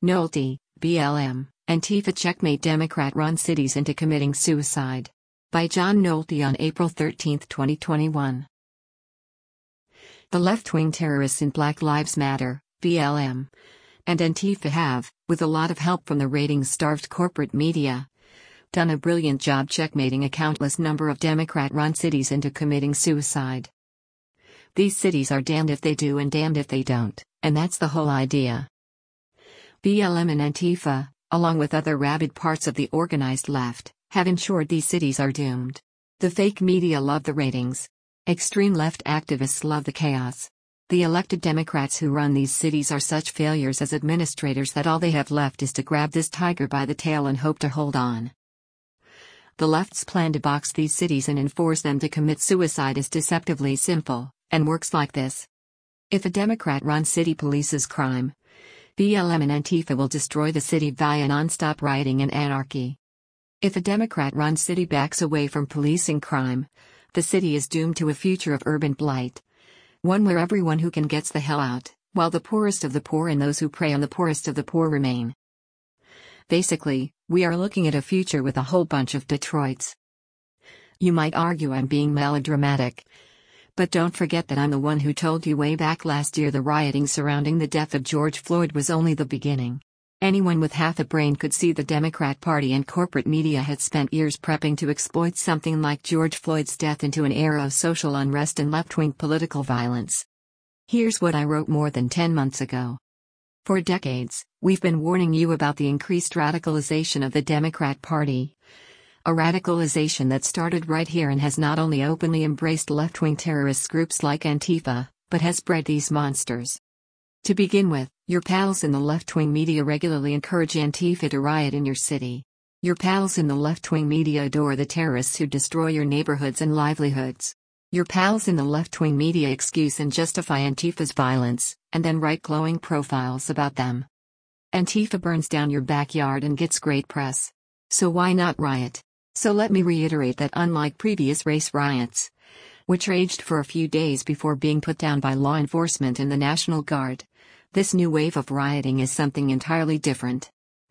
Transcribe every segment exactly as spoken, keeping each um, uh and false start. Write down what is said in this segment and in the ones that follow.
Nolte, B L M, Antifa checkmate Democrat-run cities into committing suicide. By John Nolte on April thirteenth, twenty twenty-one. The left-wing terrorists in Black Lives Matter, B L M, and Antifa have, with a lot of help from the ratings-starved corporate media, done a brilliant job checkmating a countless number of Democrat-run cities into committing suicide. These cities are damned if they do and damned if they don't, and that's the whole idea. B L M and Antifa, along with other rabid parts of the organized left, have ensured these cities are doomed. The fake media love the ratings. Extreme left activists love the chaos. The elected Democrats who run these cities are such failures as administrators that all they have left is to grab this tiger by the tail and hope to hold on. The left's plan to box these cities and enforce them to commit suicide is deceptively simple, and works like this. If a Democrat-run city polices crime, B L M and Antifa will destroy the city via non-stop rioting and anarchy. If a Democrat-run city backs away from policing crime, the city is doomed to a future of urban blight. One where everyone who can gets the hell out, while the poorest of the poor and those who prey on the poorest of the poor remain. Basically, we are looking at a future with a whole bunch of Detroits. You might argue I'm being melodramatic. But don't forget that I'm the one who told you way back last year the rioting surrounding the death of George Floyd was only the beginning. Anyone with half a brain could see the Democrat Party and corporate media had spent years prepping to exploit something like George Floyd's death into an era of social unrest and left-wing political violence. Here's what I wrote more than ten months ago. For decades, we've been warning you about the increased radicalization of the Democrat Party. A radicalization that started right here and has not only openly embraced left-wing terrorist groups like Antifa, but has bred these monsters. To begin with, your pals in the left-wing media regularly encourage Antifa to riot in your city. Your pals in the left-wing media adore the terrorists who destroy your neighborhoods and livelihoods. Your pals in the left-wing media excuse and justify Antifa's violence, and then write glowing profiles about them. Antifa burns down your backyard and gets great press. So why not riot? So let me reiterate that unlike previous race riots, which raged for a few days before being put down by law enforcement and the National Guard, this new wave of rioting is something entirely different.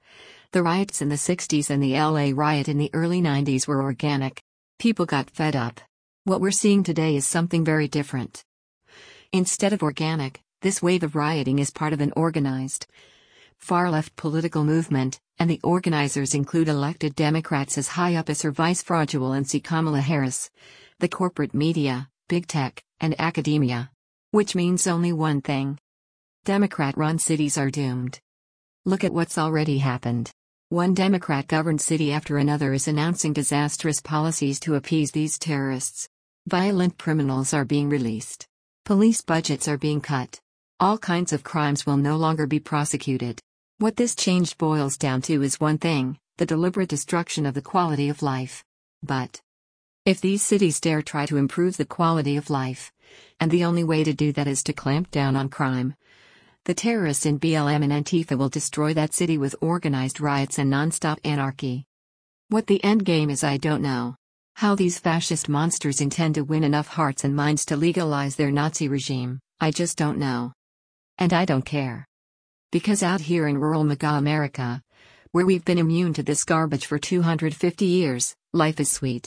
The riots in the sixties and the L A riot in the early nineties were organic. People got fed up. What we're seeing today is something very different. Instead of organic, this wave of rioting is part of an organized, far-left political movement, and the organizers include elected Democrats as high up as her vice Fragile and C. Kamala Harris, the corporate media, big tech, and academia. Which means only one thing. Democrat-run cities are doomed. Look at what's already happened. One Democrat-governed city after another is announcing disastrous policies to appease these terrorists. Violent criminals are being released. Police budgets are being cut. All kinds of crimes will no longer be prosecuted. What this change boils down to is one thing: the deliberate destruction of the quality of life. But if these cities dare try to improve the quality of life, and the only way to do that is to clamp down on crime, the terrorists in B L M and Antifa will destroy that city with organized riots and non-stop anarchy. What the end game is, I don't know. How these fascist monsters intend to win enough hearts and minds to legalize their Nazi regime, I just don't know. And I don't care. Because out here in rural MAGA America, where we've been immune to this garbage for two hundred fifty years, life is sweet.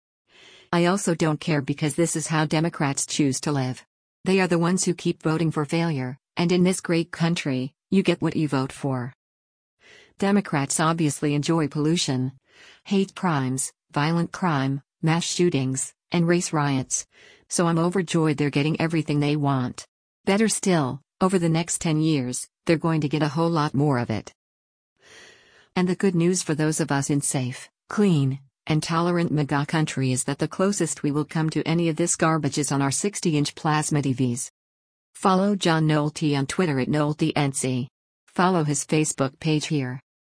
I also don't care because this is how Democrats choose to live. They are the ones who keep voting for failure, and in this great country, you get what you vote for. Democrats obviously enjoy pollution, hate crimes, violent crime, mass shootings, and race riots, so I'm overjoyed they're getting everything they want. Better still, over the next ten years, they're going to get a whole lot more of it. And the good news for those of us in safe, clean, and tolerant MAGA country is that the closest we will come to any of this garbage is on our sixty-inch plasma T Vs. Follow John Nolte on Twitter at NolteNC. Follow his Facebook page here.